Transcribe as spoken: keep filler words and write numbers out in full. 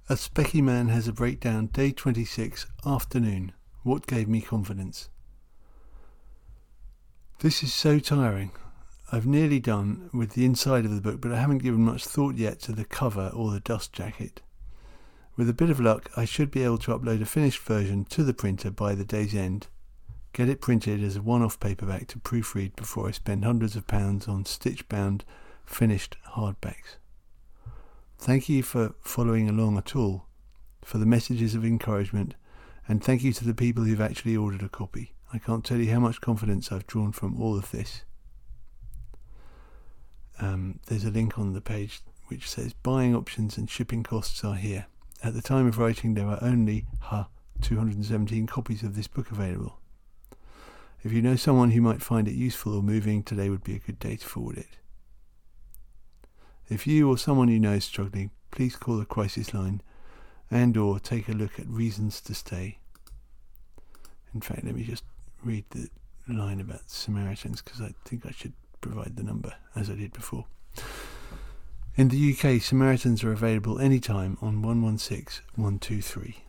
A Specky Man has a breakdown, day twenty-six, afternoon. What gave me confidence? This is so tiring. I've nearly done with the inside of the book, but I haven't given much thought yet to the cover or the dust jacket. With a bit of luck, I should be able to upload a finished version to the printer by the day's end, get it printed as a one-off paperback to proofread before I spend hundreds of pounds on stitch-bound, finished hardbacks. Thank you for following along at all, for the messages of encouragement, and thank you to the people who've actually ordered a copy. I can't tell you how much confidence I've drawn from all of this. Um, there's a link on the page which says buying options and shipping costs are here. At the time of writing there are only ha, two hundred seventeen copies of this book available. If you know someone who might find it useful or moving, today would be a good day to forward it. If you or someone you know is struggling, please call the crisis line and or take a look at reasons to stay. In fact, let me just read the line about Samaritans, because I think I should provide the number as I did before. In the U K, Samaritans are available anytime on one one six one two three.